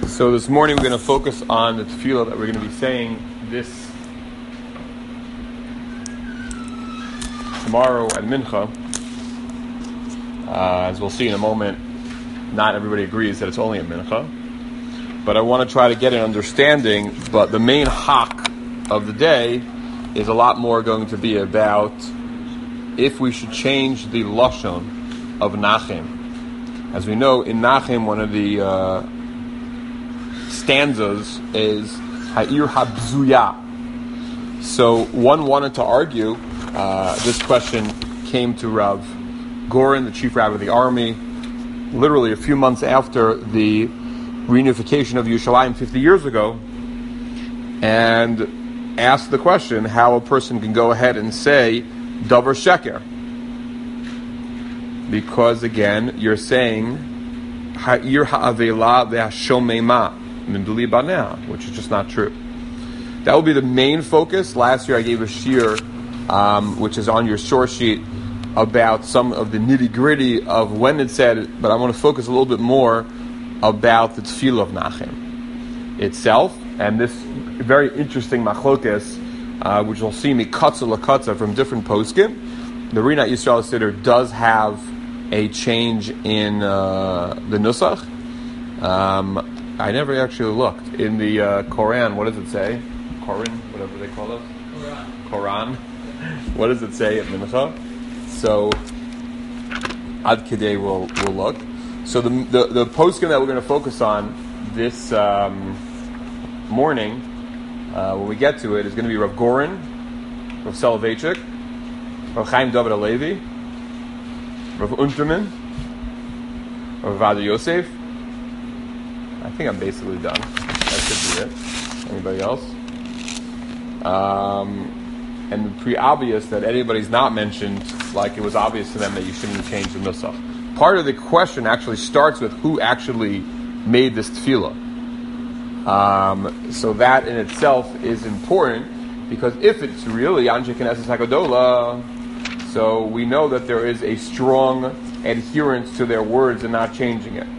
So this morning we're going to focus on the tefillah that we're going to be saying this tomorrow at Mincha. As we'll see in a moment, not everybody agrees that it's only at Mincha. But I want to try to get an understanding, but the main hak of the day is a lot more going to be about if we should change the lashon of Nachem. As we know, in Nachem, one of the stanzas is Ha'ir Habzuya. So one wanted to argue, this question came to Rav Goren, the chief rabbi of the army, literally a few months after the reunification of Yerushalayim 50 years ago, and asked the question how a person can go ahead and say Davar Sheker. Because again, you're saying Ha'ir Ha'avela Ve'Hashomema Min B'li Banea, which is just not true. That will be the main focus. Last year I gave a shiur, which is on your source sheet, about some of the nitty-gritty of when it said, but I want to focus a little bit more about the tefillah of Nachem itself, and this very interesting machlokes, which we'll see mikatza l'katza from different poskim. The Rinat Yisrael Siddur does have a change in the nusach. I never actually looked. In the Quran, what does it say? Quran, whatever they call it? Quran. What does it say at Mincha? So, Ad Kidei will look. So the poskim that we're going to focus on this morning, when we get to it, is going to be Rav Goren, Rav Soloveitchik, Rav Chaim David Alevi, Rav Unterman, Rav Vada Yosef. I think I'm basically done. That should be it. Anybody else? And it's pretty obvious that anybody's not mentioned, like it was obvious to them that you shouldn't change the nusach. Part of the question actually starts with who actually made this tefillah. So that in itself is important, because if it's really Anshe Knesset HaGadola, so we know that there is a strong adherence to their words and not changing it.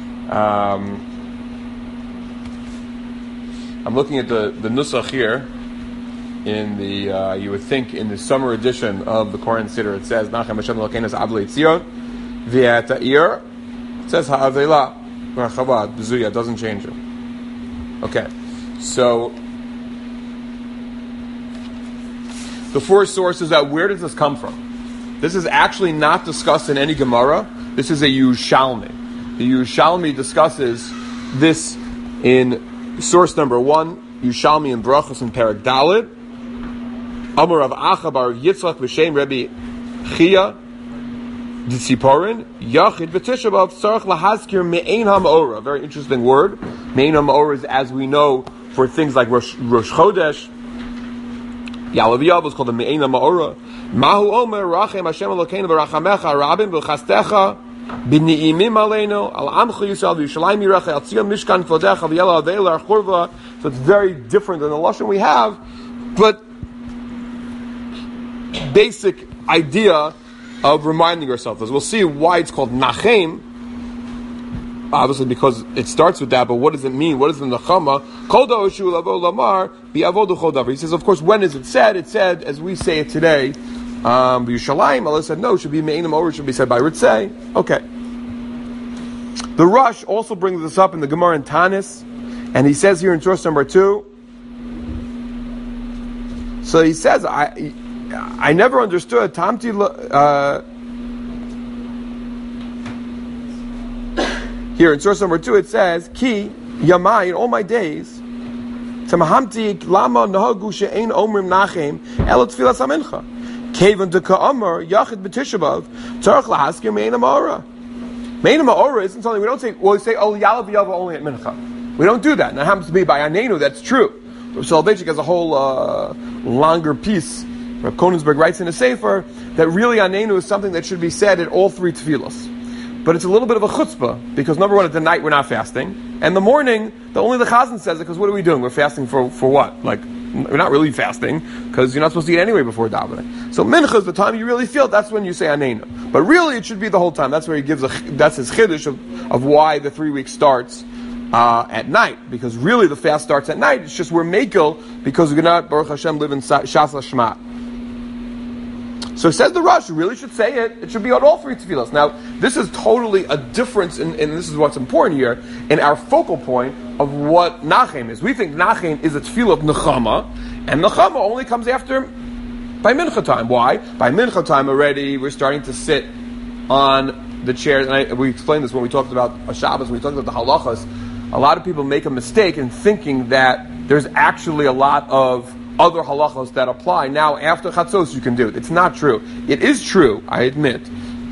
I'm looking at the nusach here. In the you would think in the summer edition of the Koran Siddur it says Nachem Hashem Elokeinu Avlei Tzion V'Yata'ir. It says Ha'avela V'Chabad B'Zuya. It doesn't change it. Okay, so the four sources that where does this come from? This is actually not discussed in any Gemara. This is a Yerushalmi. The Yerushalmi discusses this in source number 1, Yerushalmi and Brachos in Perek Daled. Amar Rav Acha bar Yitzchak v'Shem Rebbe Chia D'Tziporin Yachid v'Tisha B'Av Tzarich Lahazkir Me'ein HaMa'ora. Very interesting word. Me'ein HaMa'ora is, as we know, for things like Rosh Chodesh. Ya'alav Yav is called the Me'ein HaMa'ora. Mahu Omer Rachem Hashem Elokeinu v'Rachamecha Rabim v'Chastecha B'Ni'imim Aleinu Al Amcha Yisrael v'Yishalayim Yiracheh Al Tzion Mishkan Kvodecha v'Yela Avela Churva. So it's very different than the lashon we have, but basic idea of reminding ourselves. As we'll see why it's called Nachem, obviously because it starts with that, but what does it mean? What is the Nachama? He says, of course, when is it said? It's said, as we say it today, Yerushalayim. Allah said, no, it should be Me'enim Or, it should be said by Ritzei. Okay. The Rush also brings this up in the Gemara in Tanis, and he says here in source number 2, so he says, I never understood. Here in source number 2 it says, Ki Yamai, in all my days, Tamahamti Lama Nahagu She'ein Omrim Nachem Elo Tfilas HaMincha Kevin de Ka'amar Yachid B'Tishabav Tzarich Lahaskir Me'ein HaMa'ora. Me'ein HaMa'ora isn't something we don't say. Well, we say Oh Yalav Yava only at Mincha. We don't do that. And it happens to be by Anenu. That's true. Soloveitchik has a whole longer piece. Rav Konigsberg writes in a sefer that really Anenu is something that should be said at all 3 tefillos. But it's a little bit of a chutzpah, because number 1, at the night we're not fasting, and the morning, only the Chazan says it, because what are we doing? We're fasting for what? Like, we're not really fasting, because you're not supposed to eat anyway before davening. So mincha is the time you really feel it, that's when you say Anenu. But really it should be the whole time. That's where he gives that's his chiddush of why the 3 weeks starts at night, because really the fast starts at night. It's just we're mekel because we're not, Baruch Hashem, live in Shas Lashma. So it says the Rosh, you really should say it. It should be on all three tefillos. Now, this is totally a difference, and this is what's important here, in our focal point of what Nachem is. We think Nachem is a tefillah of Nechama, and Nechama only comes after by Mincha time. Why? By Mincha time already, we're starting to sit on the chairs, and we explained this when we talked about Shabbos, when we talked about the halachas. A lot of people make a mistake in thinking that there's actually a lot of other halachos that apply. Now, after Chatzos, you can do it. It's not true. It is true, I admit,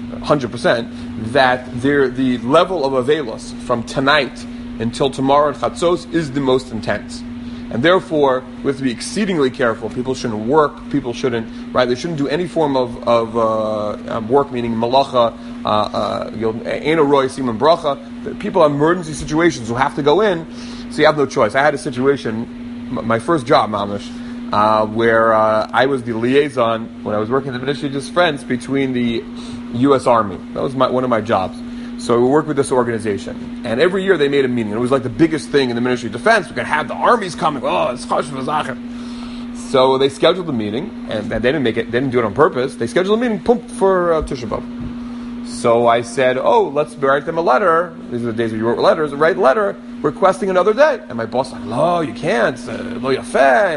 100%, that the level of avelos from tonight until tomorrow at Chatzos is the most intense. And therefore, we have to be exceedingly careful. People shouldn't work. People shouldn't, right? They shouldn't do any form of work, meaning malacha, eno roy simon bracha. People have emergency situations who have to go in, so you have no choice. I had a situation, my first job, mamish, where I was the liaison when I was working at the Ministry of Just Friends between the U.S. Army. That was one of my jobs. So we worked with this organization, and every year they made a meeting. It was like the biggest thing in the Ministry of Defense. We could have the armies coming. Oh, it's chashuv v'zacher. So they scheduled the meeting, and they didn't make it. They didn't do it on purpose. They scheduled a meeting, for Tisha B'av. So I said, let's write them a letter. These are the days we wrote letters. Write a letter requesting another day. And my boss was like, no, you can't. Lo yafeh.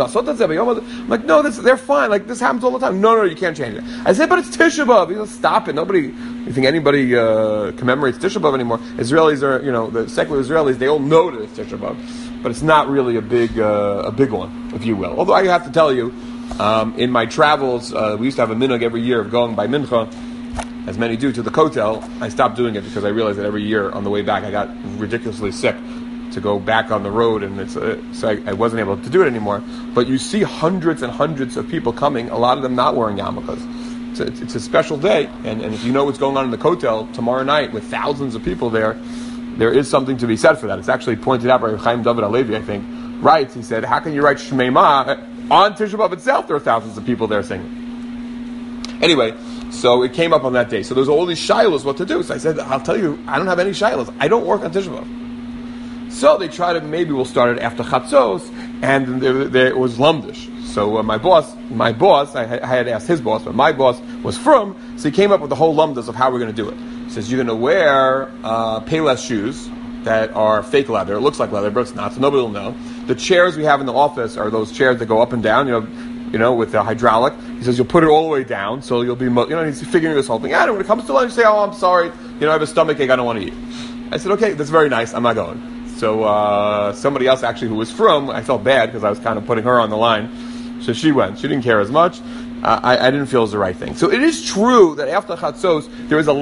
I'm like, no, they're fine. Like, this happens all the time. No, you can't change it. I said, but it's Tisha B'av. He goes, stop it. You think anybody commemorates Tisha B'av anymore? Israelis are, the secular Israelis, they all know that it's Tisha B'av. But it's not really a big one, if you will. Although I have to tell you, in my travels, we used to have a minhag every year of going by Mincha, as many do, to the Kotel. I stopped doing it because I realized that every year on the way back I got ridiculously sick to go back on the road, and so I wasn't able to do it anymore. But you see hundreds and hundreds of people coming, a lot of them not wearing yarmulkes. It's a special day, and if you know what's going on in the Kotel tomorrow night with thousands of people there is something to be said for that. It's actually pointed out by Chaim David Alevi, I think, writes, he said, how can you write Shmei Ma on Tisha B'Av itself? There are thousands of people there singing. Anyway, so it came up on that day. So there's all these shilas what to do. So I said, I'll tell you, I don't have any shilas. I don't work on Tisha B'Av. So they tried to, maybe we'll start it after Chatzos, and there was Lamdish. So my boss, I had asked his boss, but my boss was from, so he came up with the whole Lamdas of how we're going to do it. He says, you're going to wear Payless shoes that are fake leather. It looks like leather, but it's not, so nobody will know. The chairs we have in the office are those chairs that go up and down, with the hydraulic. He says, you'll put it all the way down, so you'll be, he's figuring this whole thing out. And when it comes to lunch, you say, I'm sorry, I have a stomach ache, I don't want to eat. I said, okay, that's very nice, I'm not going. So somebody else actually who was from, I felt bad because I was kind of putting her on the line. So she went. She didn't care as much. I didn't feel it was the right thing. So it is true that after Chatzos, there is a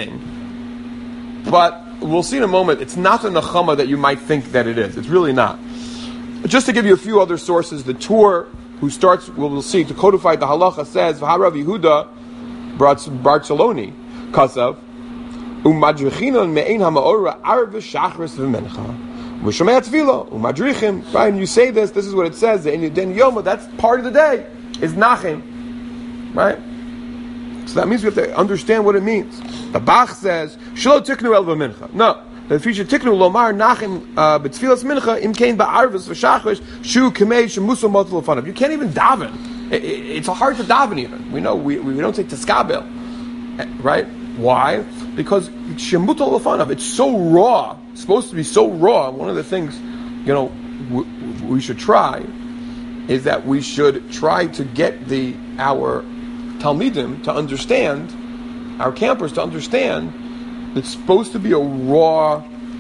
lessening. But we'll see in a moment, it's not the Nechama that you might think that it is. It's really not. Just to give you a few other sources, the Tur, who starts, we'll see, to codify the halacha, says, V'harav Yehuda Barceloni, Kasav, Umadrichinon me'ein ha'ma'ora arv shachris v'mencha. V'shomei tzvila, umadrichim. Right, and you say this is what it says, the Den Yoma, that's part of the day, is Nachim. Right? So that means we have to understand what it means. The Bach says, Shelo tiknu el v'mencha. No. The future tiknu lomar nachim b'tfilas mincha imkein ba'arvis v'shachris shu k'mei shemuso motel l'fanav. You can't even daven. It's hard to daven even. We know we don't say teskabel, right? Why? Because shemuto l'fanav. It's so raw. It's supposed to be so raw. One of the things we should try is that we should try to get our talmidim to understand, our campers to understand. It's supposed to be a raw,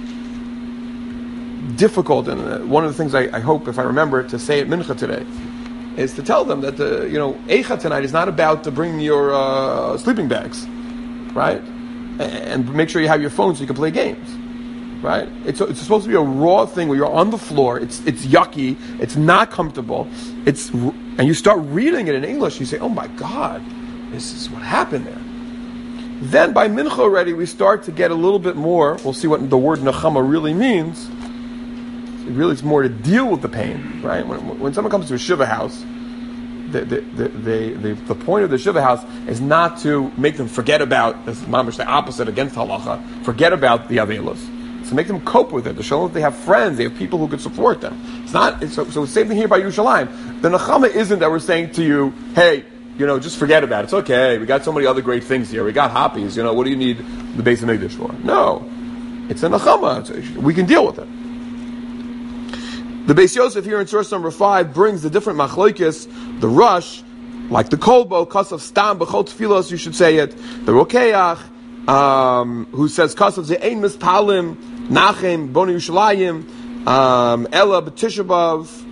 difficult, and one of the things I hope, if I remember, to say at Mincha today, is to tell them that Eicha tonight is not about to bring your sleeping bags, right? And make sure you have your phone so you can play games, right? It's supposed to be a raw thing where you're on the floor, it's yucky, it's not comfortable, and you start reading it in English, you say, oh my God, this is what happened there. Then by Mincha already, we start to get a little bit more. We'll see what the word Nechama really means. It really is more to deal with the pain, right? When someone comes to a Shiva house, the point of the Shiva house is not to make them forget about, this is mamash the opposite against halacha, forget about the Avelos. to make them cope with it, to show them that they have friends, they have people who could support them. So the same thing here by Yerushalayim. The Nechama isn't that we're saying to you, hey, just forget about it. It's okay. We got so many other great things here. We got hoppies. What do you need the Beis Hamikdash for? No. It's a Nechama. We can deal with it. The Beis Yosef here in source number 5 brings the different machloikis, the rush, like the kolbo, kasav stam, b'chol tfilos, you should say it, the rokeach, who says kasav ze'ein mispalim, nachem, boni Yerushalayim, ella b'tishabav,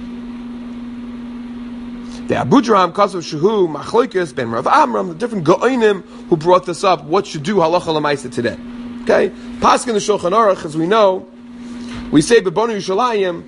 the Abudram, Kasav Shehu, Machloikis, Ben Rav Amram, the different Go'ainim who brought this up, what should do halacha l'maisa today. Okay? Paskin the Shulchan Aruch, as we know, we say B'bonu Yerushalayim,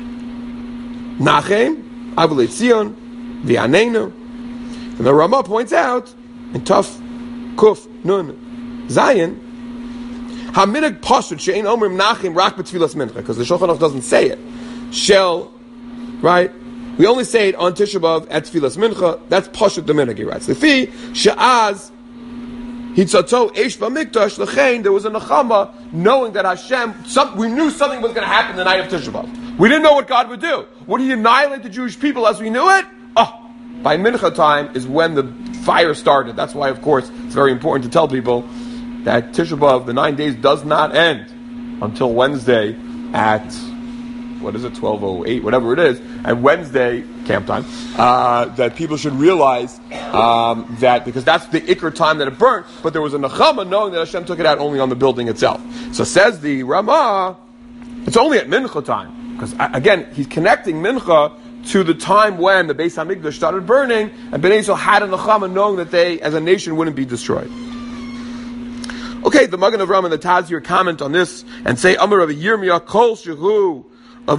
Nachem, Avulei Tzion, V'yaneinu. And the Ramah points out, in Taf, Kuf, Nun, Zayin, Hamidig Pashut, She'ein Omrim Nachem, Rak B'tfilas Mincha, because the Shulchan Aruch doesn't say it. Shel, right? We only say it on Tisha B'Av at Tfilas Mincha. That's Pashut the Minhag, he writes. Lefi she'az hitzato eish b'mikdash l'chein. There was a nechama knowing that Hashem. We knew something was going to happen the night of Tisha B'Av. We didn't know what God would do. Would He annihilate the Jewish people as we knew it? By Mincha time is when the fire started. That's why, of course, it's very important to tell people that Tisha B'Av, the 9 days, does not end until Wednesday at 12:08, whatever it is, and Wednesday, camp time, that people should realize that, because that's the Iker time that it burnt, but there was a Nechama knowing that Hashem took it out only on the building itself. So says the Ramah, it's only at Mincha time, because again, he's connecting Mincha to the time when the Beis HaMikdash started burning, and Bnei Yisrael had a Nechama knowing that they, as a nation, wouldn't be destroyed. Okay, the Magen Avraham and the Taz here comment on this, and say, Amar Rabbi Yirmiyah, Kol Shehu, when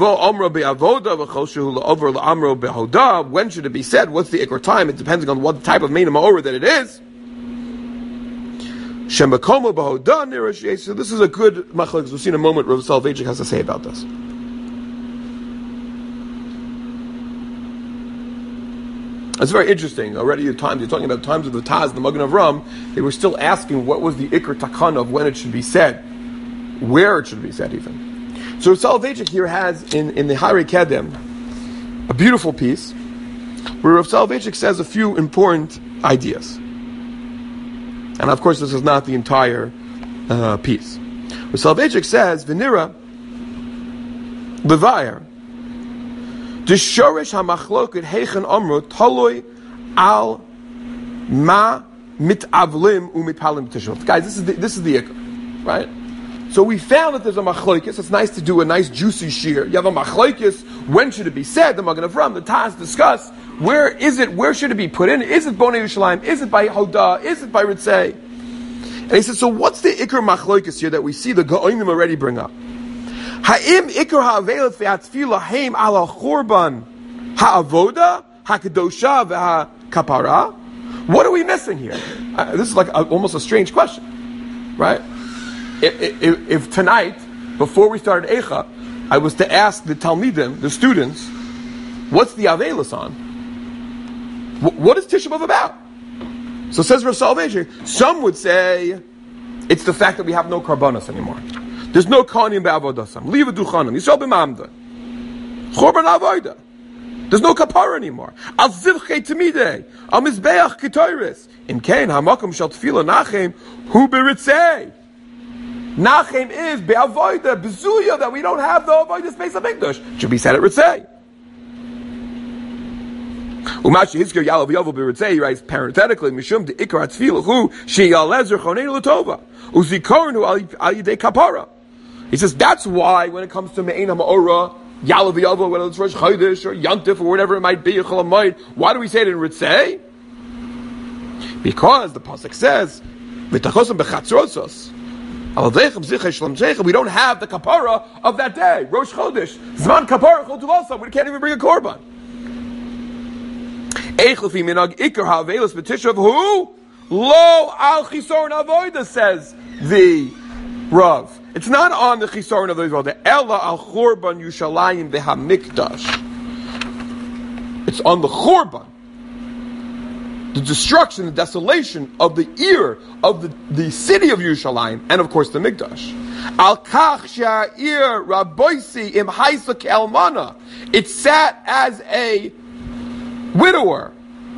should it be said? What's the ikr time? It depends on what type of main ma'orah that it is. So this is a good machlokes. We'll see in a moment what Rav Soloveitchik has to say about this. It's very interesting. Already you're talking about times of the Taz, the Magen Avraham, they were still asking what was the ikr takana of when it should be said, where it should be said even. So Rav Soloveitchik here has in the Harei Kedem a beautiful piece where Rav Soloveitchik says a few important ideas. And of course this is not the entire piece. Rav Soloveitchik says, V'nira B'vayer the Shorish HaMachloket Heichen Amru Taloi Al Ma Mitavlim Umitpalim Tishov. Guys, this is the ikr, right? So we found that there's a machlokes. It's nice to do a nice juicy shir. You have a machlokes. When should it be said? The Magen Avraham, the Taz discuss. Where is it? Where should it be put in? Is it Bonei Yerushalayim? Is it by Hoda? Is it by Ritzei? And he says, so what's the ikr machlokes here that we see the Gaonim already bring up? Ha'im ikr ha'avelet ve'atfila haim ala chorban ha'avoda ha'kedosha ve'ha'kapara. What are we missing here? This is like almost a strange question, right? If tonight, before we started Eicha, I was to ask the Talmidim, the students, what's the Avelis on? What is Tisha B'Av about? So says Rav Soloveitchik, some would say it's the fact that we have no karbanos anymore. There's no kohanim be'avodasam. Liva duchanim. Yisrael b'mamda. Chorban avoda. There's no kapara anymore. Al zivchei temidei. Al mizbeach ketoiris. In kain hamakom shel tefila nachem hu beritzei. Nachem is be'avoida, bezuya, that we don't have the avoida space of Mikdash. Should be said at Ritzei. Umashi Hizkir Yalav Yovel B'Ritzei, he writes parenthetically, Mishum de Ikar Atfil Hu Sheyalezer Choneinu L'Tova Uzikornu Al Yidei Kapara. He says that's why when it comes to Me'ein HaMa'orah, Yalav Yovel, whether it's Rosh Chodesh or Yantif or whatever it might be, Chol HaMoed, why do we say it in Ritzei? Because the pasuk says, V'tachosam B'Chatzrosos. We don't have the kapara of that day. Rosh Chodesh. Zman kapara chol tuvasam. We can't even bring a korban. Eichlefi minag ikar ha'avelos b'tishav hu lo al chisoron avoida, says the Rav. It's not on the chisoron of the Israel. The ella al chorban Yushalayim v'hamikdash. It's on the chorban. the destruction, the desolation of the ear of the city of Yerushalayim, and of course the Mikdash. Al kach sha'ir rabboisi im haisa ke'almana. It sat as a widower.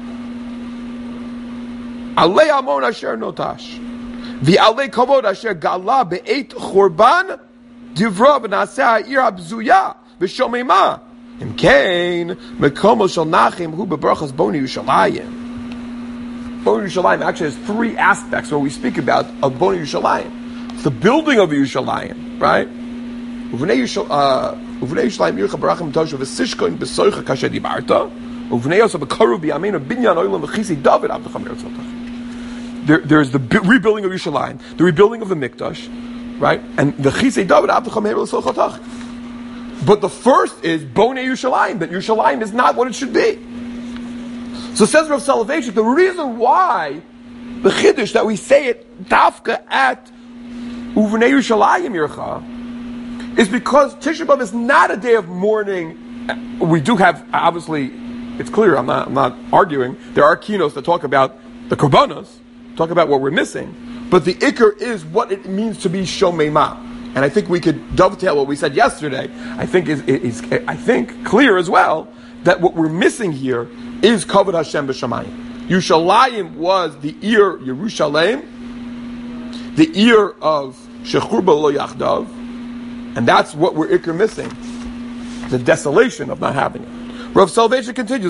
Alei amon asher notash. V'alei kavod asher gala be'et churban divra v'naseh ha'ir habzuya v'shomema. Im kein mekomo shel nachim hu bebrachas boni Yerushalayim. Boni Yerushalayim actually has three aspects when we speak about of Boni Yerushalayim. It's the building of Yerushalayim, right? Uvnei Yerushalayim yircha barachim toshav v'sishkoin b'soicha kasher dibarta. Uvnei yosef b'karu b'yameinu binyan oilam v'chisi David avdacham eretzotach. There's the rebuilding of Yerushalayim, the rebuilding of the Mikdash, right? And the chisi David avdacham eretzotach. But the first is Bonei Yerushalayim, that Yerushalayim is not what it should be. So says Rav Soloveitchik, the reason why the Chiddush that we say it Dafka at Uvnei Yerushalayim Yircha is because Tisha B'Av is not a day of mourning. We do have, obviously, it's clear, I'm not arguing, there are keynotes that talk about the Korbanos, talk about what we're missing, but the Iker is what it means to be Shomei Ma. And I think we could dovetail what we said yesterday. I think is clear as well that what we're missing here is Kavod Hashem b'Shamayim. Yerushalayim was the ear Yerushalayim, the ear of Shechur Lo Yachdav, and that's what we're Iker missing. The desolation of not having it. Rav Soloveitchik continues.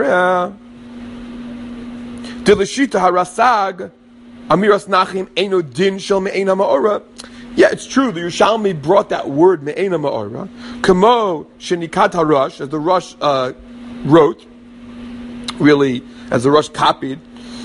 Dilashita harasag amiras nachim eino din shel me'ena ma'ora. Yeah, it's true. The Yerushalmi brought that word me'ena ma'ora. Kamo shenikat harush, as the Rush wrote, really, as the Rush copied.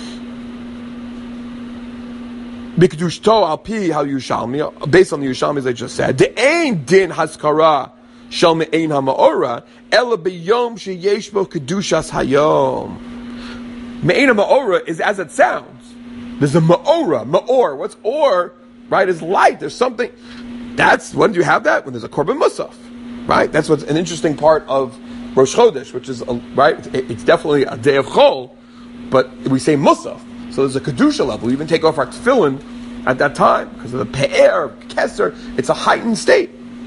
Bikdushto al pi hal Yerushalmi, based on the Yerushalmi as I just said. The ein din haskara shel me'ena ma'ora ela b'yom sheyesh bo kedushas hayom. Me'ena ma'ora is as it sounds. There's a ma'or. What's or? Right, is light. There's something. That's when do you have that? When there's a korban musaf, right? That's what's an interesting part of Rosh Chodesh, which is right. It's definitely a day of chol, but we say musaf. So there's a kedusha level. We even take off our tefillin at that time because of the pe'er, keser. It's a heightened state.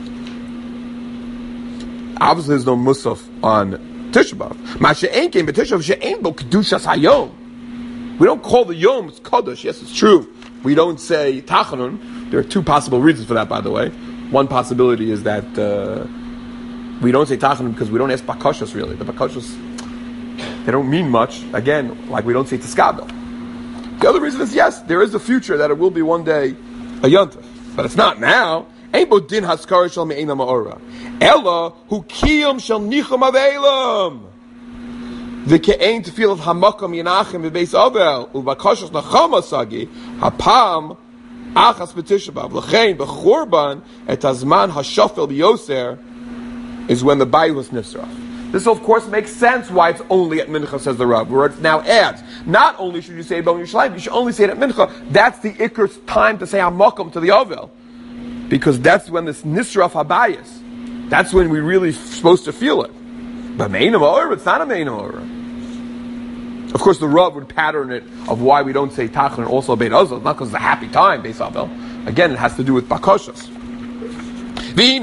Obviously, there's no musaf on Tisha B'Av. Ma'ashe'en kein b'Tisha B'Av she'en bo kedushas hayom. We don't call the yom kodesh. Yes, it's true. We don't say tachanun. There are two possible reasons for that, by the way. One possibility is that we don't say tachanun because we don't ask bakashos really. The bakashos, they don't mean much. Again, like we don't say tiskabel. The other reason is yes, there is a future that it will be one day a yontif, but it's not now. Ein bo din haskara shel me'ena ma'ora. Ella hu kiyum shel nichum avelam. The ke'ein tefil of hamakam yenachim bebeis avel ubakashos nachama sagi hapam achas b'Tisha B'Av l'chein b'churban et hazman hashafel b'yoser is when the bayit was nisraf. This of course makes sense why it's only at mincha, says the Rav, where it now adds. Not only should you say Bon Yerushalayim, you should only say it at mincha. That's the iker's time to say hamakam to the avel, because that's when this nisraf habayis. That's when we really supposed to feel it. But me'ena ma'ora, it's not a me'ena ma'ora. Of course, the Rav would pattern it of why we don't say tachanun and also Beit Azal. Not because it's a happy time, Beis Avel. Again, it has to do with bakashas. Then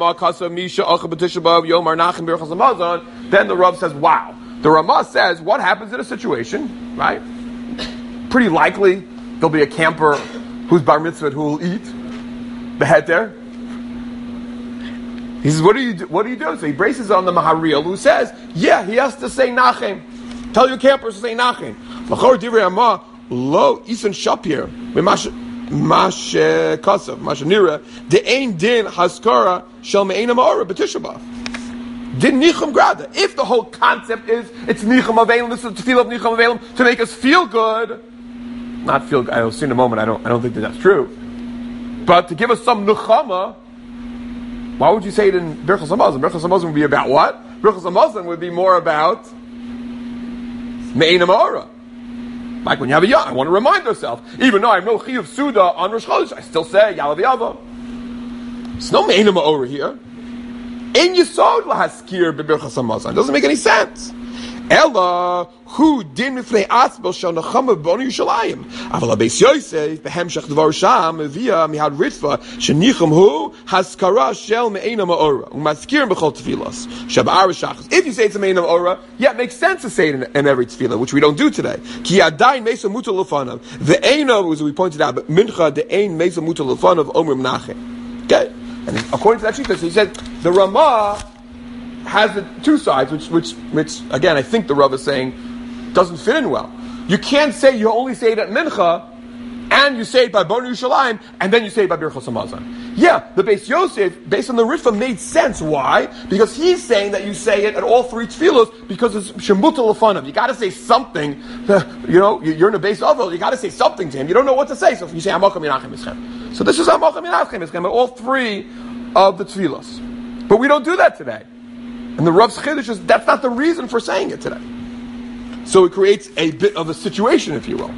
the Rav says, wow. The Ramah says, what happens in a situation, right? Pretty likely there'll be a camper who's bar mitzvah who will eat the heter. He says, what do you do? So he braces on the Maharil who says, yeah, he has to say Nachem. Tell your campers to say Nachem. Machor divrei Ramah lo isan shapir mash kasav mash nira de ein din haskara shel me'ena ma'ora b'Tisha B'Av. Din nichum grada. If the whole concept is it's nichum avelim, this is the feel of nichum avelim to make us feel good, not feel good. I'll see in a moment. I don't think that's true. But to give us some nechama, why would you say it in Birchas Hamazon? Birchas Hamazon would be about what? Birchas Hamazon would be more about Me'ena Ma'ora. Like when you have a yah, I want to remind ourselves. Even though I have no chiyuv suda on Rosh Chodesh, I still say Yalav Yava. There's no Me'ena Ma'ora here. Ein Yisod lahaskir b'Birchas Hamazon. It doesn't make any sense. Ella who din mifnei asbel shel nechama b'bonu Yerushalayim. Aval Beis Yosef behemshach dvar sham via mihad ritva shenicham hu haskara shel me'ena ma'ora umaskirim b'chol tefilas shab'ar shachas. If you say it's a me'ena ma'ora, yeah, it makes sense to say it in every tefillah, which we don't do today. Ki adayin meisa mutal lefanav. The eina, as we pointed out, but mincha the ein meisa mutal lefanav omer menachem. Okay, and according to that shita, so he said the Ramah has the two sides, which again, I think the Rav is saying doesn't fit in well. You can't say you only say it at Mincha, and you say it by Bonu Yerushalayim, and then you say it by Birchos Hamazon. Yeah, the Beis Yosef, based on the Ritva, made sense. Why? Because he's saying that you say it at all three tefillos because it's Shemuta Lefanav. You got to say something. You're in a base oval. You got to say something to him. You don't know what to say, so if you say Hamokam Yinachem Ischem. So this is Hamokam Yinachem Ischem at all three of the tefillos. But we don't do that today. And the Rav's Chiddush is that's not the reason for saying it today. So it creates a bit of a situation, if you will.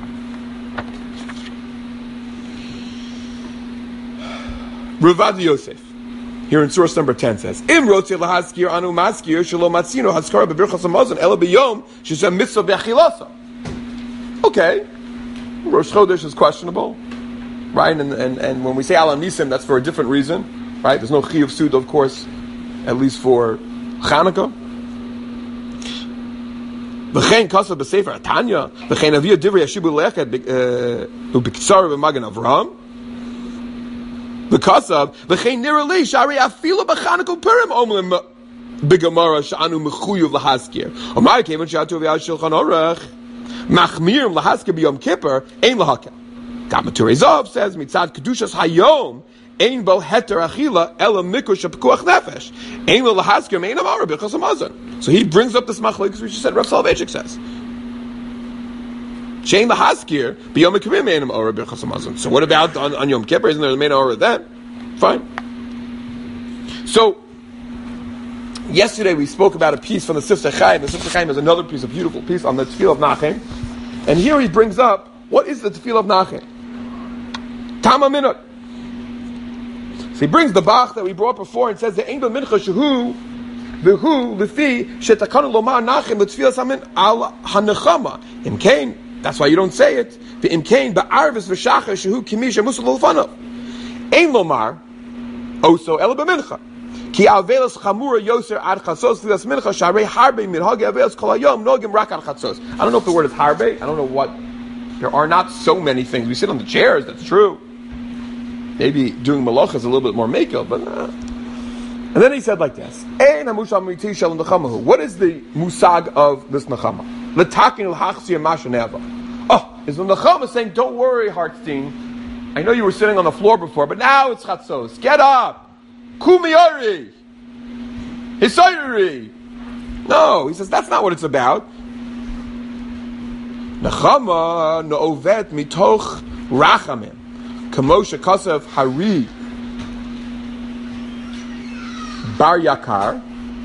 Ravad Yosef, here in source number 10 says, Im rotze lahaskir anu maskir shelo matzino haskara bebirchas hamazon ela b'yom shesem mitzvah be'achilasa. Okay, Rosh Chodesh is questionable, right? And when we say Al Nisim, that's for a different reason, right? There's no Chiyuv Suda, of course, at least for Chanukah. V'chein kasav b'sefer Tanya, v'chein aviyah divrei yashibu lechet u'biktsar b'magen Avraham. V'kasav v'chein nira li shari afila b'Chanukah Purim omlim b'Gemara sha'anu mechuyuv lahaskir. Omar came and shatu v'yad shulchan aruch machmirim lahaskir b'yom kippur ein lahakel. Tamaturei Zav says mitzad kedushas hayom. Ein bo heter achila ela mikush pekuach nefesh. Ein lo lahaskir mein amar b'chos hamazon. So he brings up this machlokes which said Rav Soloveitchik says. Shein lahaskir b'yom kippur mein amar b'chos hamazon. So what about on Yom Kippur? Isn't there a mein amar then? Fine. So yesterday we spoke about a piece from the Sifsei Chaim. The Sifsei Chaim is another piece, a beautiful piece on the Tefillah of Nachem. And here he brings up what is the Tefillah of Nachem. Tama minut. So he brings the Bach that we brought before and says the Ein Mincha Shehu V'hu L'fi Shetakanu Lomar Nachem L'Tfilas Hamin Al Hanechama Imkain. That's why you don't say it. V'imkain Ba'arvis V'Shachar Shehu Kimisha Musul L'Lefanav Ein Lomar Oso Ela B'Mincha Ki Avelas Chamura Yoser Ad Chatzos L'Tfilas Mincha Sharei Harbe Minhagi Avelas Kol Hayom Nogim Rak Ad Chatzos. I don't know if the word is Harbe. I don't know what. There are not so many things. We sit on the chairs. That's true. Maybe doing malacha is a little bit more makeup, but And then he said like this: what is the musag of this nechama? Oh, is the nechama saying, "Don't worry, Hartstein. I know you were sitting on the floor before, but now it's chatzos. Get up, kumiyari, hisayiri." No, he says that's not what it's about. Nechama no'ovet mitoch rachamim. Kamosha Kasav Hari Bar Yakar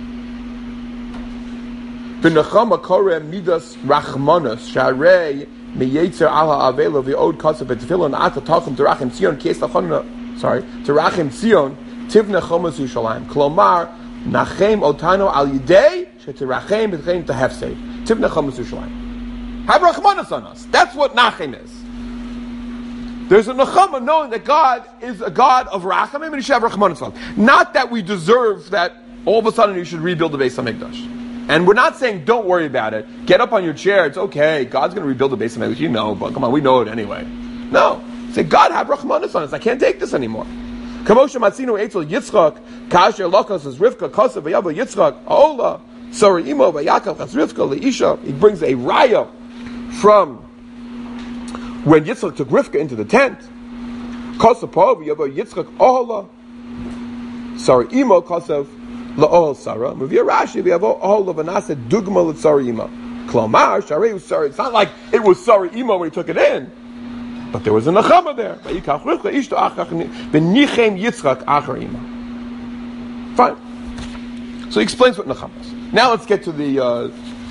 V'nechama Kore Midas Rachmanas Sharei Meyetzer Ala Avelo V'od Kasav V'tefilon Ata Tachum Terachim Tzion Kes Lachona Terachim Tzion Tivna Chomas Yushalayim Klomar Nachem Otano Al Yidei Sheterachem V'tchein Tehefsei Tivna Chomas Yushalayim. Have Rachmanas on us. That's what Nachem is. There's a nechama knowing that God is a God of rachamim and He should have rachmanis. Not that we deserve that all of a sudden you should rebuild the Beis Hamikdash. And we're not saying don't worry about it. Get up on your chair. It's okay. God's going to rebuild the Beis Hamikdash. You know, but come on, we know it anyway. No. Say, God, have rachmanis on us. I can't take this anymore. Kamosha Matzino Eitzel Yitzchak Kasher Lokos is Rivka Kosev Vayavo Yitzchak Ola Sorry Imo Vayakov Chas Rivka Leisha. He brings a raya from when Yitzchak took Rivka into the tent. Kosev Yavo Yitzchak Ola Sorry Imo Kosev Laol Sarah Muvia Rashi Vayavo Ola Vanase Dugma L'Tzari Imo Klomar Sharei Sorry. It's not like it was Sorry Imo when he took it in. But there was a nechama there. Fine. So he explains what nechama is. Now let's get to the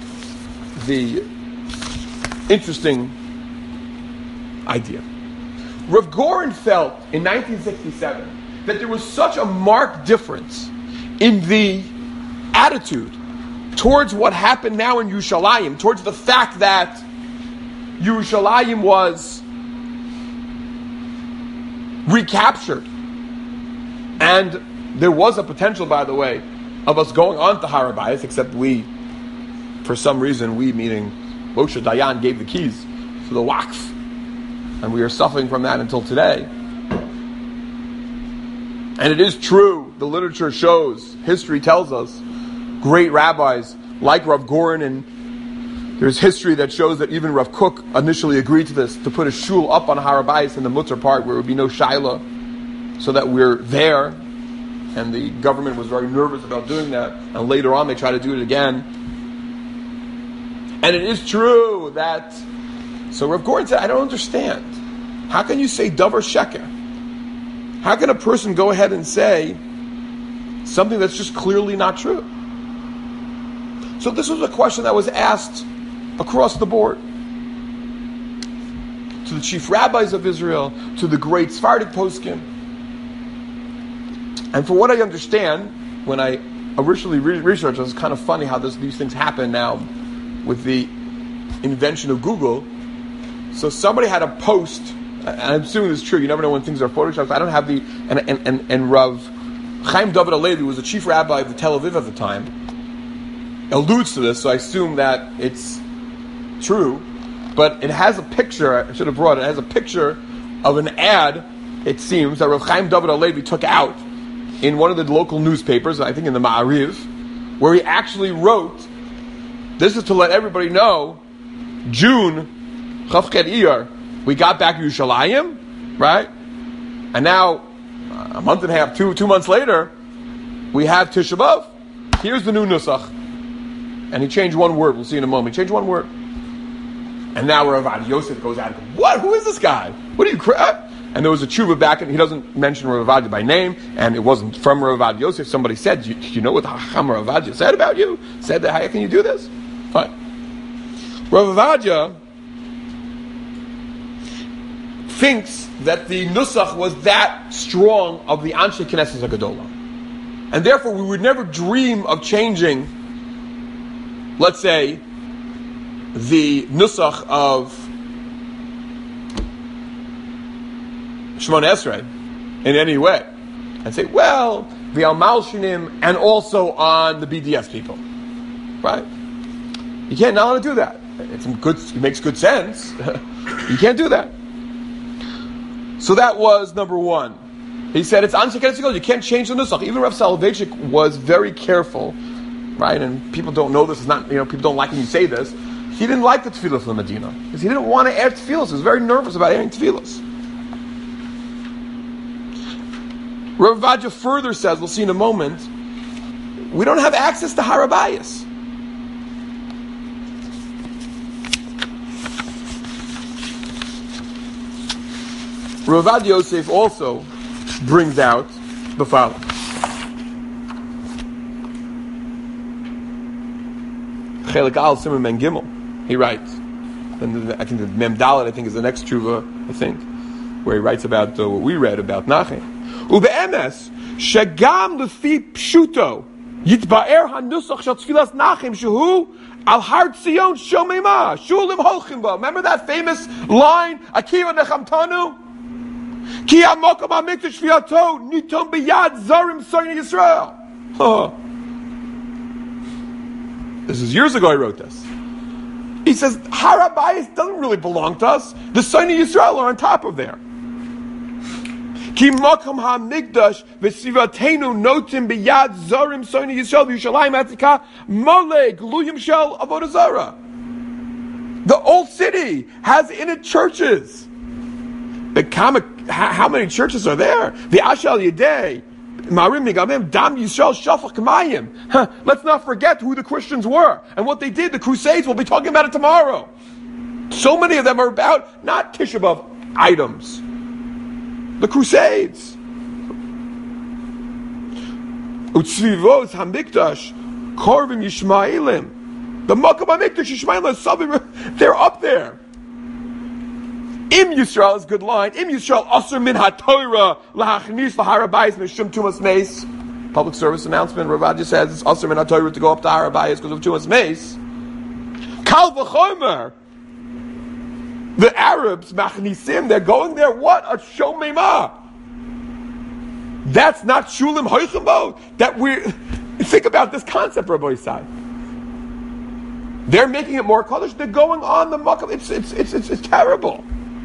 interesting idea. Rav Goren felt in 1967 that there was such a marked difference in the attitude towards what happened now in Yerushalayim, towards the fact that Yerushalayim was recaptured. And there was a potential, by the way, of us going on to Har HaBayis, except we, for some reason, we meaning Moshe Dayan, gave the keys to the Waqf. And we are suffering from that until today. And it is true, the literature shows, history tells us, great rabbis like Rav Goren, and there's history that shows that even Rav Kook initially agreed to this, to put a shul up on Har HaBayis in the Mutter part where there would be no Shaila, so that we're there. And the government was very nervous about doing that. And later on they tried to do it again. And it is true that... So Rav Goren said, I don't understand. How can you say davar sheker? How can a person go ahead and say something that's just clearly not true? So this was a question that was asked across the board. To the chief rabbis of Israel, to the great Sephardic poskim. And for what I understand, when I originally researched, it was kind of funny how these things happen now with the invention of Google. So somebody had a post, and I'm assuming this is true, you never know when things are photoshopped. I don't have the... And Rav Chaim David HaLevi, who was the chief rabbi of the Tel Aviv at the time, alludes to this, so I assume that it's true. But it has a picture, I should have brought it, it has a picture of an ad, it seems, that Rav Chaim David HaLevi took out in one of the local newspapers, I think in the Ma'ariv, where he actually wrote, this is to let everybody know, June, Chavchet Iyar, we got back to Yerushalayim, right? And now, a month and a half, two months later, we have Tisha B'Av. Here's the new Nusach. And he changed one word, we'll see in a moment. He changed one word. And now Rav Ovadia Yosef goes out and goes, what? Who is this guy? What are you crap? And there was a tshuva back, and he doesn't mention Rav Ovadia by name, and it wasn't from Rav Ovadia Yosef. Somebody said, you know what the Hacham Rav Ovadia said about you? Said that, how can you do this? Fine. Rav Ovadia thinks that the Nusach was that strong of the Anshe Knesset HaGadolah. And therefore we would never dream of changing, let's say, the Nusach of Shemona Esrei in any way. And say, well, the Al-Malshinim and also on the BDS people. Right? You can't not do that. It makes good sense. You can't do that. So that was number one. He said it's Anshe Knesset HaGadolah. You can't change the Nusach. Even Rav Soloveitchik was very careful, right? And people don't know this. It's not, people don't like when you say this. He didn't like the tefillah for the Medina because he didn't want to add tefillah. He was very nervous about adding tefillahs. Rav Ovadia further says, we'll see in a moment, we don't have access to Har HaBayis. Rav Ovadia Yosef also brings out the following. Chelik Al Simon Ben Gimel. He writes, and I think the Mem Dalet, I think, is the next tshuva, where he writes about what we read about Nachem. Ube'emes shegam lefi pshuto yitba'er hanusach shel tfilas Nachem shehu al har Tzion shomema shulim holchim ba. Remember that famous line, Akiva nechamtanu? Ki hamokom hamikdash shviato nitom biyad zarim soini Yisrael. This is years ago I wrote this. He says, Har HaBayis doesn't really belong to us. The Soini Yisrael are on top of there. Ki makom ha-migdash v'sivatenu notim biyad zarim Soini Yisrael v'Yushalayim Atika mole gluyim shel avodah zarah. The old city has in it churches. How many churches are there? The Ashal Yedei, Marim Migamim, Dam Yisrael Shafach Kamayim. Let's not forget who the Christians were and what they did. The Crusades, we'll be talking about it tomorrow. So many of them are about not Tisha B'Av items. The Crusades. Utzvivos HaMikdash, Korvim Yishmaelim. The Makam HaMikdash Yishmaelim, they're up there. Im Yisrael is a good line. Im Yisrael Asur min HaTorah lahachnis l'Har HaBayis mishum tumas meis. public service announcement. Rav Adia says it's also in Torah to go up to Har Habayis because of Tumas Meis. Kal v'chomer, the Arabs, Machnisim, they're going there. What a shomema! That's not shulim hoichembo. That we think about this concept, Rabbi Yisai. They're making it more kaddish. They're going on the makom. It's terrible.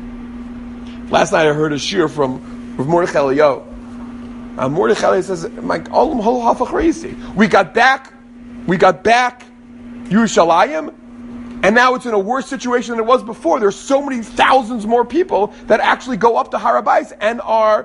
Last night I heard a shir from Rav Mordechai Eliyahu. Mordechai says, "My olam hol hafach reisi. We got back Yerushalayim, and now it's in a worse situation than it was before. There's so many thousands more people that actually go up to Har Habayis and are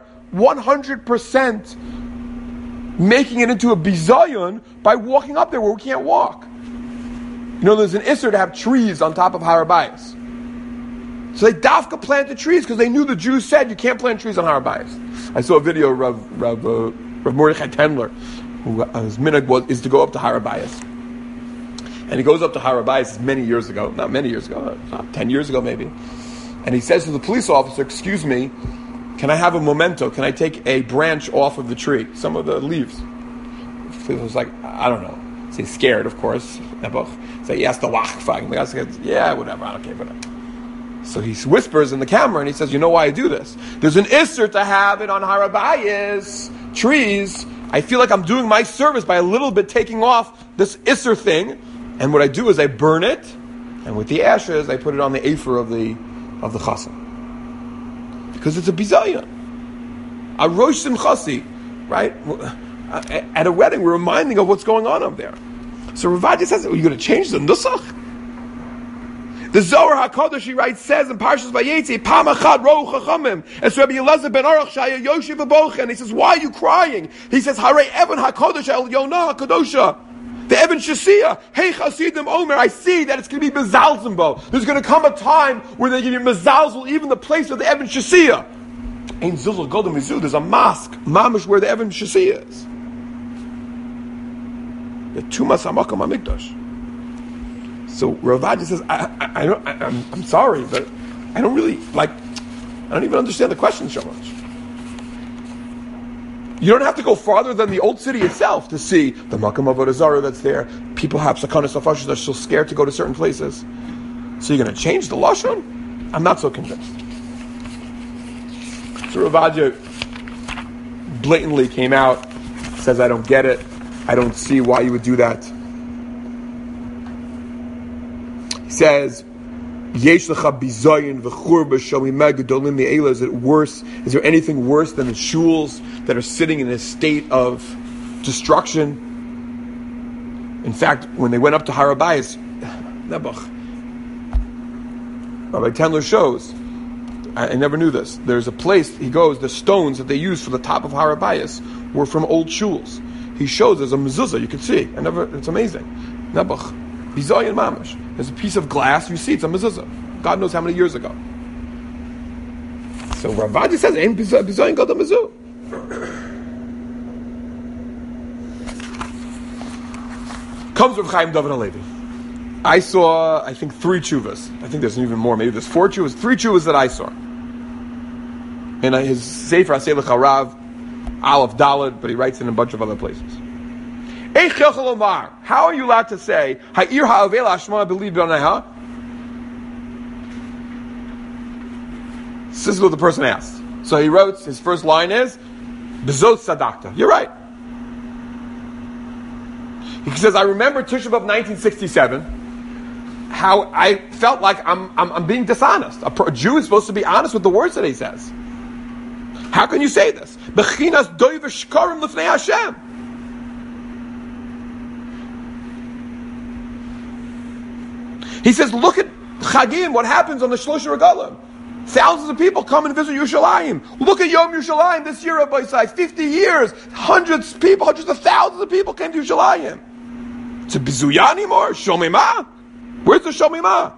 100% making it into a bizayon by walking up there where we can't walk. You know, there's an isser to have trees on top of Har Habayis. So they dafka planted trees because they knew the Jews said you can't plant trees on Har Habayis. I saw a video of Rav Mordechai Tendler, who his minhag is to go up to Har Habayis. And he goes up to Har Habayis many years ago, not 10 years ago maybe. And he says to the police officer, "Excuse me, can I have a memento? Can I take a branch off of the tree? Some of the leaves." He was like, "I don't know." So he's scared, of course. So he asked the wachfag. The guy says, "Yeah, whatever, I don't care, whatever." So he whispers in the camera and he says, "You know why I do this? There's an isser to have it on Har Habayis, trees. I feel like I'm doing my service by a little bit taking off this isser thing. And what I do is I burn it, and with the ashes, I put it on the afer of the chassan. Because it's a bizayon. A rosh simchasi, right? At a wedding, we're reminding of what's going on up there. So Rav Adia says, are you going to change the nusach? The Zohar HaKadosh, he writes, says in Parshas Vayetzi, Pam achad rohu chachamim. And so Rabbi Elazar ben Aruch shaya yoshev v'bochen. And he says, why are you crying? He says, Harei Evan HaKadosh el Yonah HaKadosha. The Evan Shasiya, hey Chasidim Omer, I see that it's going to be Mezalzimbo. There's going to come a time where they give you Mezalzel, even the place of the Evan Shasiya. Ein Zilzal Golden Mizu, there's a mosque, Mamish, where the Evan Shasiya is. The Tumas HaMakom HaMikdash. So Rav Adia says, I'm sorry, but I don't even understand the question so much. You don't have to go farther than the old city itself to see the Makam Avodah Zarah that's there. People have Sakanas Nafashos, they're still scared to go to certain places. So you're going to change the Lashon? I'm not so convinced. So Rav Adia blatantly came out, says, I don't get it. I don't see why you would do that. He says, Yesh lecha bizayin v'churba shomimeh gedolim me'ela. Is it worse? Is there anything worse than the shuls that are sitting in a state of destruction? In fact, when they went up to Har Habayis, Rabbi Tendler shows, I never knew this, there's a place, he goes, the stones that they used for the top of Har Habayis were from old shuls. He shows there's a mezuzah, you can see. It's amazing. Nebuch. Bizayin mamash. There's a piece of glass, you see it's a mezuzah. God knows how many years ago. So Rav Adia says, ain't bizayin got a mezuzah. Comes Rav Chaim David HaLevi. I saw, I think, 3 tshuvas. I think there's even more. Maybe there's 4 tshuvas. 3 tshuvas that I saw. And his Sefer HaSelech HaRav, Aleph Daled, but he writes in a bunch of other places. How are you allowed to say, Ha'ir ha'avel ha'ashma believe b'oneha? This is what the person asked. So he wrote, his first line is, Bezot Sadakta. You're right. He says, I remember Tisha B'Av 1967, how I felt like I'm being dishonest. A Jew is supposed to be honest with the words that he says. How can you say this? Bechinas doiv shkarim l'fnei Hashem. He says, look at Chagim, what happens on the Shlosh Regalim. Thousands of people come and visit Yerushalayim. Look at Yom Yerushalayim this year, Rabbi Yisai. 50 years, hundreds of thousands of people came to Yerushalayim. It's a bizuyani more, Shomima. Where's the Shomima?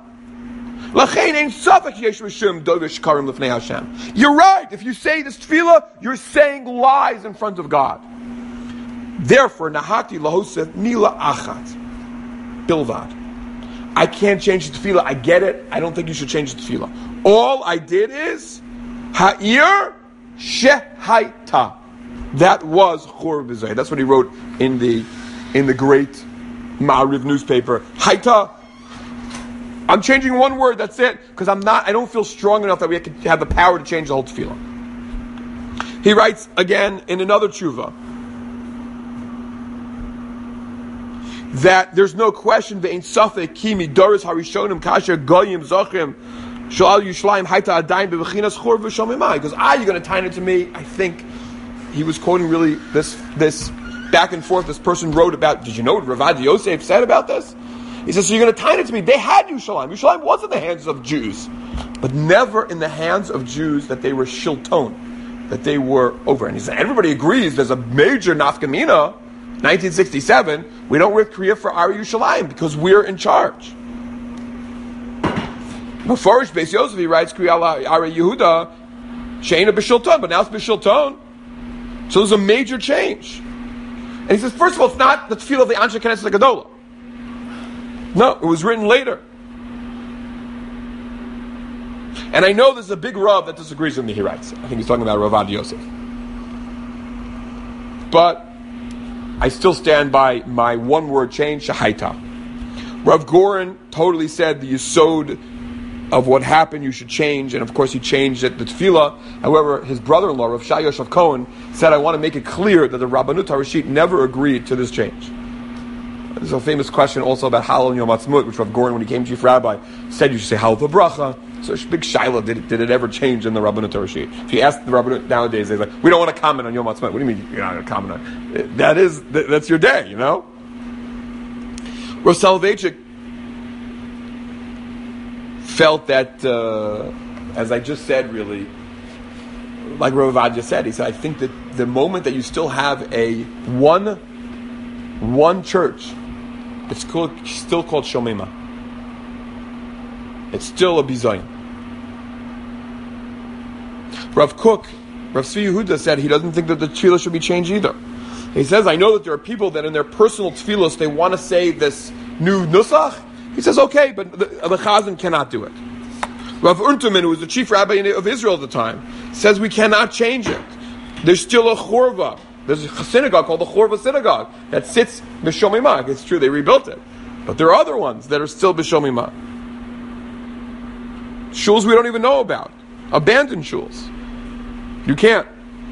You're right. If you say this tefillah, you're saying lies in front of God. Therefore, nahati lahosef mila achat bilvad. I can't change the tefillah. I get it. I don't think you should change the tefillah. All I did is ha'ir shehaita. That was Churv B'Zayah. That's what he wrote in the great Ma'ariv newspaper. Haita. I'm changing one word, that's it, because I don't feel strong enough that we can have the power to change the whole tefillah. He writes again in another tshuva that there's no question ve'ein safek ki midoros harishonim kasher goyim zochim shal Yerushalayim haita adayin bebechinas churv v'shomimah. He goes, you're going to tie it to me. I think he was quoting really this back and forth this person wrote about. Did you know what Ravad Yosef said about this? He says, so you're going to tie it to me. They had Yerushalayim. Yerushalayim was in the hands of Jews, but never in the hands of Jews that they were shilton, that they were over. And he said, everybody agrees there's a major nafkamina, 1967, we don't rip Kriya for Ari Yerushalayim because we're in charge. Meforish Beis Yosef, he writes, Kriya Ari Yehuda, Sheina b'shilton, but now it's b'shilton. So there's a major change. And he says, first of all, it's not the tefillah of the Anshe Knesset Gedolah. No, it was written later. And I know there's a big Rav that disagrees with me, he writes. I think he's talking about Ravad Yosef. But I still stand by my one-word change, Shahaita. Rav Goren totally said the yesod of what happened you should change, and of course he changed it, the tefillah. However, his brother-in-law, Rav Shai Yosef Cohen, said, I want to make it clear that the Rabbanut HaRashit never agreed to this change. There's a famous question also about Halal and Yom Ha'atzmaut, which Rav Goren, when he came chief rabbi, said you should say Halal Bracha. So it's a big shaila, did it ever change in the Rabbanut HaRashit? If you ask the Rabbanut nowadays, they're like, we don't want to comment on Yom Ha'atzmaut. What do you mean you're not going to comment on it? That's your day, you know? Rav Soloveitchik felt that, as I just said, really, like Rav Avad just said, he said, I think that the moment that you still have a one church, it's still called Shomema. It's still a bizayin. Rav Kook, Rav Tzvi Yehuda said he doesn't think that the tefillah should be changed either. He says, I know that there are people that in their personal tefillos they want to say this new nusach. He says, okay, but the Chazan cannot do it. Rav Unterman, who was the chief rabbi of Israel at the time, says we cannot change it. There's still a chorva. There's a synagogue called the Chorva Synagogue that sits b'shomimah. It's true, they rebuilt it. But there are other ones that are still b'shomimah. Shuls we don't even know about. Abandoned shuls. You can't.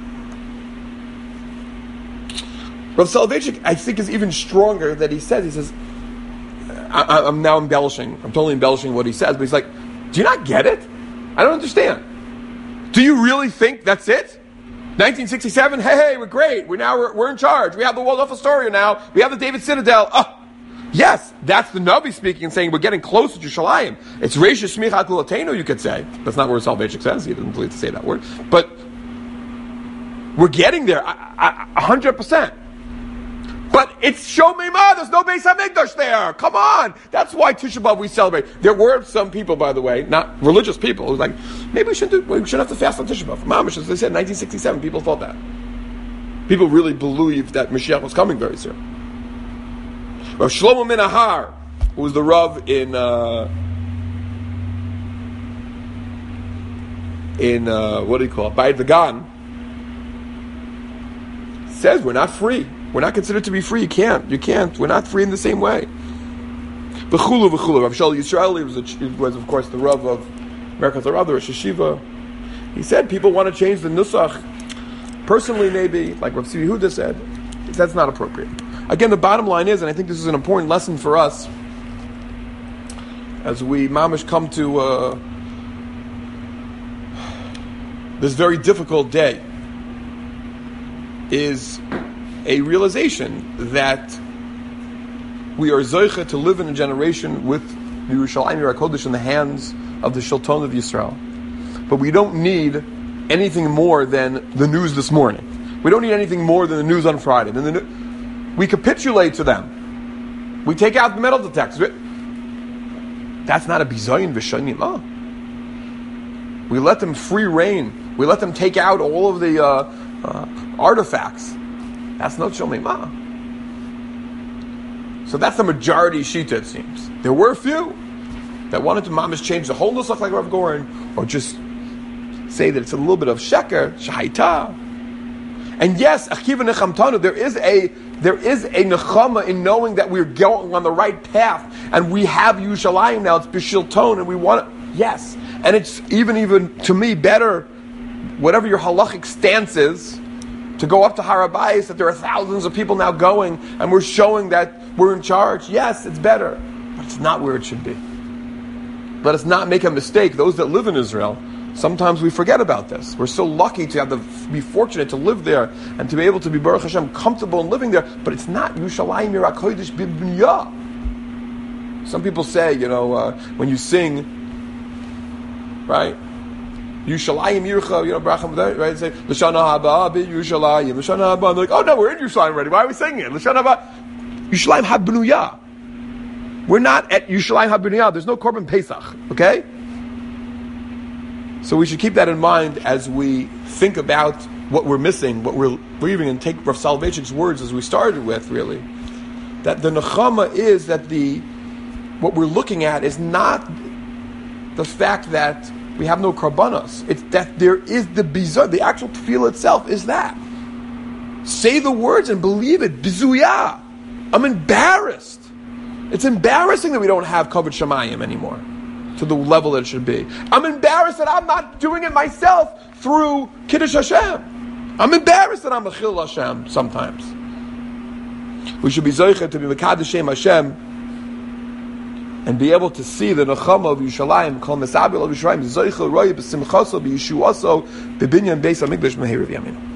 Rav Soloveitchik, I think, is even stronger that he says, I'm now embellishing. I'm totally embellishing what he says, but he's like, do you not get it? I don't understand. Do you really think that's it? 1967, hey, we're great. We're in charge. We have the Waldorf Astoria now. We have the David Citadel. Yes, that's the Navi speaking and saying we're getting closer to Shalayim. It's Reisha Smicha Kulatenu, you could say. That's not what Soloveitchik says. He doesn't believe to say that word. But we're getting there, 100%. But it's Shomima. There's no Beis HaMikdash there. Come on. That's why Tisha B'Av we celebrate. There were some people, by the way, not religious people, who were like, maybe we shouldn't have to fast on Tisha B'Av. Mamish, as they said, 1967, people thought that. People really believed that Mashiach was coming very soon. Rav Shlomo Minahar, who was the Rav in what do you call it, Bayit V'Gan, says we're not free. We're not considered to be free. You can't. We're not free in the same way. V'chulu v'chulu. Rav Shaul Yisraeli was of course the Rav of Merkaz HaRav, the Rosh Hashiva. He said people want to change the nusach. Personally, maybe, like Rav Tzvi Yehuda said, that's not appropriate. Again, the bottom line is, and I think this is an important lesson for us, as we mamish come to this very difficult day, is a realization that we are zoicha to live in a generation with Yerushalayim Yirah Kodesh in the hands of the Shilton of Yisrael. But we don't need anything more than the news this morning. We don't need anything more than the news on Friday. We capitulate to them. We take out the metal detectors. That's not a bizayin v'shonimah. We let them free reign. We let them take out all of the artifacts. That's not shomimah. So that's the majority shita, it seems. There were a few that wanted to mamish change the whole nusach like Rav Goren, or just say that it's a little bit of sheker, shahaita. And yes, Achiva Nechamtanu, there is a nechama in knowing that we're going on the right path, and we have Yerushalayim now. It's b'shilton, and we want it. Yes, and it's even to me better, whatever your halachic stance is, to go up to Har HaBayis, that there are thousands of people now going, and we're showing that we're in charge. Yes, it's better, but it's not where it should be. Let us not make a mistake. Those that live in Israel, sometimes we forget about this. We're so lucky to be fortunate to live there and to be able to be, Baruch Hashem, comfortable in living there, but it's not Yerushalayim Yirat Kodesh B'Bniyah. Some people say, when you sing, right? Yerushalayim Yircha, right? Say L'Shana Haba Yerushalayim, L'Shana Haba. I'm like, oh no, we're in Yerushalayim already. Why are we singing it? L'Shana Haba, Yerushalayim HaBnuyah. We're not at Yerushalayim HaBnuyah. There's no Korban Pesach. Okay. So we should keep that in mind as we think about what we're missing, what we're leaving, and take Rav Soloveitchik's words as we started with. Really, that the nechama is that what we're looking at is not the fact that we have no karbanos. It's that there is the bizarre, the actual tefillah itself is that. Say the words and believe it. Bizuyah. I'm embarrassed. It's embarrassing that we don't have Kavod Shamayim anymore to the level that it should be. I'm embarrassed that I'm not doing it myself through Kiddush Hashem. I'm embarrassed that I'm a Chil Hashem sometimes. We should be Zoichet to be Mekadosh Shem Hashem and be able to see the Nechama of Yerushalayim, Kol Mesabil of Yerushalayim, Zoichel Roya B'Simchaso B'Yeshuaso B'Binyan Beis HaMikdash Meher V'Yamin.